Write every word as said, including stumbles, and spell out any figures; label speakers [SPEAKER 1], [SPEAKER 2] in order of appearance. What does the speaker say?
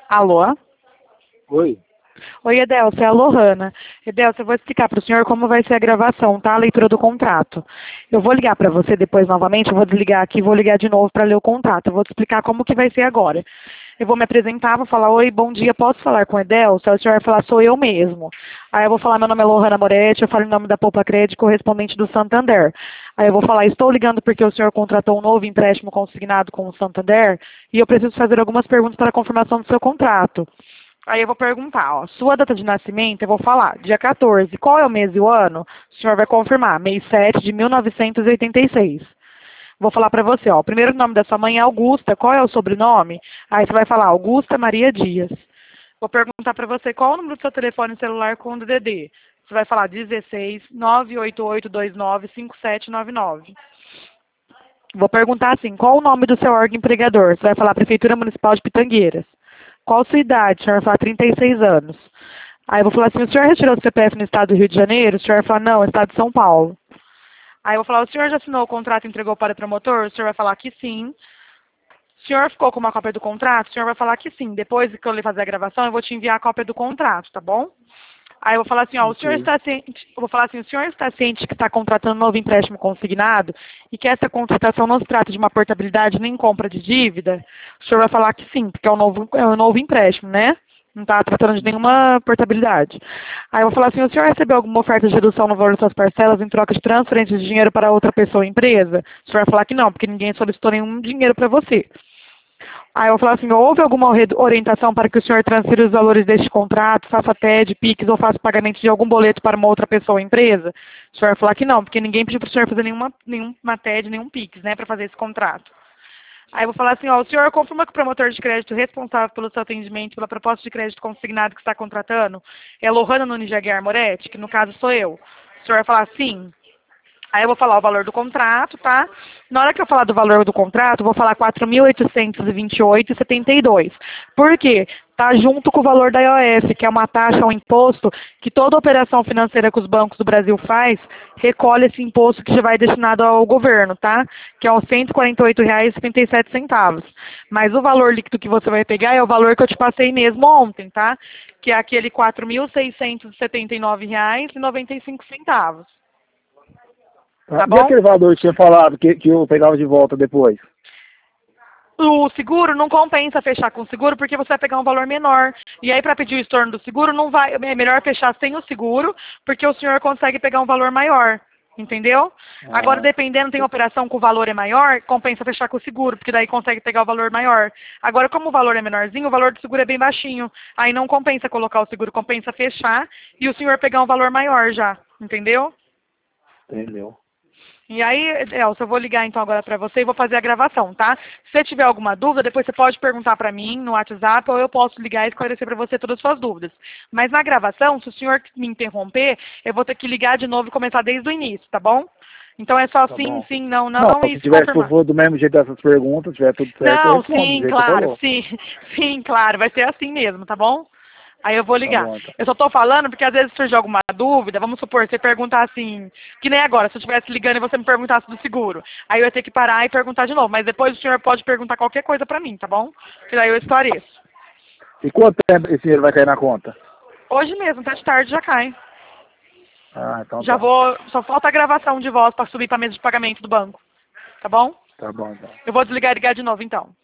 [SPEAKER 1] Alô?
[SPEAKER 2] Oi.
[SPEAKER 1] Oi, Edelcio, é a Lohana. Edelcio, eu vou explicar para o senhor como vai ser a gravação, tá? A leitura do contrato. Eu vou ligar para você depois novamente, eu vou desligar aqui e vou ligar de novo para ler o contrato. Eu vou te explicar como que vai ser agora. Eu vou me apresentar, vou falar, oi, bom dia, posso falar com o Edelcio? Aí o senhor vai falar, sou eu mesmo. Aí eu vou falar, meu nome é Lohana Moretti, eu falo em nome da Poupa Crédito, correspondente do Santander. Aí eu vou falar, estou ligando porque o senhor contratou um novo empréstimo consignado com o Santander e eu preciso fazer algumas perguntas para a confirmação do seu contrato. Aí eu vou perguntar, ó, sua data de nascimento, eu vou falar, dia quatorze, qual é o mês e o ano? O senhor vai confirmar, mês sete de mil novecentos e oitenta e seis. Vou falar para você, ó, o primeiro nome da sua mãe é Augusta, qual é o sobrenome? Aí você vai falar, Augusta Maria Dias. Vou perguntar para você, qual é o número do seu telefone celular com o D D D? Você vai falar dezesseis, nove oito oito dois nove, cinco sete nove nove. Vou perguntar assim, qual o nome do seu órgão empregador? Você vai falar Prefeitura Municipal de Pitangueiras. Qual a sua idade? O senhor vai falar trinta e seis anos. Aí eu vou falar assim, o senhor retirou o C P F no estado do Rio de Janeiro? O senhor vai falar, não, é estado de São Paulo. Aí eu vou falar, o senhor já assinou o contrato e entregou para o promotor? O senhor vai falar que sim. O senhor ficou com uma cópia do contrato? O senhor vai falar que sim. Depois que eu lhe fazer a gravação, eu vou te enviar a cópia do contrato, tá bom? Aí eu vou falar assim, ó, o senhor
[SPEAKER 2] Ok.
[SPEAKER 1] está ciente, eu vou falar assim, o senhor está ciente que está contratando um novo empréstimo consignado e que essa contratação não se trata de uma portabilidade nem compra de dívida? O senhor vai falar que sim, porque é um novo, é um novo empréstimo, né? Não está tratando de nenhuma portabilidade. Aí eu vou falar assim, o senhor recebeu alguma oferta de redução no valor das suas parcelas em troca de transferência de dinheiro para outra pessoa ou empresa? O senhor vai falar que não, porque ninguém solicitou nenhum dinheiro para você. Aí eu vou falar assim, houve alguma orientação para que o senhor transfira os valores deste contrato, faça T E D, PIX ou faça pagamento de algum boleto para uma outra pessoa ou empresa? O senhor vai falar que não, porque ninguém pediu para o senhor fazer nenhuma, nenhuma T E D, nenhum PIX, né, para fazer esse contrato. Aí eu vou falar assim, ó, o senhor confirma que o promotor de crédito responsável pelo seu atendimento, pela proposta de crédito consignado que está contratando, é a Lohana Nunes de Aguiar Moretti, que no caso sou eu. O senhor vai falar sim. Aí eu vou falar o valor do contrato, tá? Na hora que eu falar do valor do contrato, eu vou falar quatro mil oitocentos e vinte e oito reais e setenta e dois centavos. Por quê? Tá junto com o valor da I O F, que é uma taxa, um imposto, que toda operação financeira que os bancos do Brasil faz, recolhe esse imposto que já vai destinado ao governo, tá? Que é os cento e quarenta e oito reais e setenta e sete centavos. Mas o valor líquido que você vai pegar é o valor que eu te passei mesmo ontem, tá? Que é aquele quatro mil seiscentos e setenta e nove reais e noventa e cinco centavos.
[SPEAKER 2] Tá.
[SPEAKER 1] Tá
[SPEAKER 2] E
[SPEAKER 1] bom?
[SPEAKER 2] aquele valor que tinha falado que, que eu pegava de volta depois?
[SPEAKER 1] O seguro não compensa fechar com o seguro porque você vai pegar um valor menor. E aí, para pedir o estorno do seguro, não vai, é melhor fechar sem o seguro, porque o senhor consegue pegar um valor maior. Entendeu? Agora,
[SPEAKER 2] Ah,
[SPEAKER 1] dependendo, tem operação que o valor é maior, compensa fechar com o seguro, porque daí consegue pegar o valor maior. Agora, como o valor é menorzinho, o valor do seguro é bem baixinho. Aí não compensa colocar o seguro, compensa fechar e o senhor pegar um valor maior já. Entendeu?
[SPEAKER 2] entendeu.
[SPEAKER 1] E aí, Elcio, eu vou ligar então agora para você e vou fazer a gravação, tá? Se você tiver alguma dúvida, depois você pode perguntar para mim no WhatsApp ou eu posso ligar e esclarecer para você todas as suas dúvidas. Mas na gravação, se o senhor me interromper, eu vou ter que ligar de novo e começar desde o início, tá bom? Então é só
[SPEAKER 2] Tá
[SPEAKER 1] sim,
[SPEAKER 2] bom.
[SPEAKER 1] sim, não,
[SPEAKER 2] Não,
[SPEAKER 1] não e
[SPEAKER 2] se
[SPEAKER 1] se
[SPEAKER 2] tiver, se
[SPEAKER 1] confirmar.
[SPEAKER 2] for do mesmo jeito dessas perguntas, se tiver tudo certo, eu
[SPEAKER 1] Não,
[SPEAKER 2] respondo, do
[SPEAKER 1] sim,
[SPEAKER 2] jeito que você
[SPEAKER 1] claro,
[SPEAKER 2] falou.
[SPEAKER 1] sim, sim, claro, vai ser assim mesmo, tá bom? Aí eu vou
[SPEAKER 2] Tá
[SPEAKER 1] ligar.
[SPEAKER 2] bom, então.
[SPEAKER 1] Eu só tô falando porque às vezes surge alguma dúvida, vamos supor, você perguntar assim, que nem agora, se eu estivesse ligando e você me perguntasse do seguro. Aí eu ia ter que parar e perguntar de novo, mas depois o senhor pode perguntar qualquer coisa pra mim, tá bom? Que daí eu esclareço.
[SPEAKER 2] E quanto tempo esse dinheiro vai cair na conta?
[SPEAKER 1] Hoje mesmo, tá de tarde, já cai.
[SPEAKER 2] Ah, então
[SPEAKER 1] Já
[SPEAKER 2] tá.
[SPEAKER 1] vou, só falta a gravação de voz pra subir pra mesa de pagamento do banco, tá bom?
[SPEAKER 2] Tá bom, então.
[SPEAKER 1] Eu vou desligar e ligar de novo então.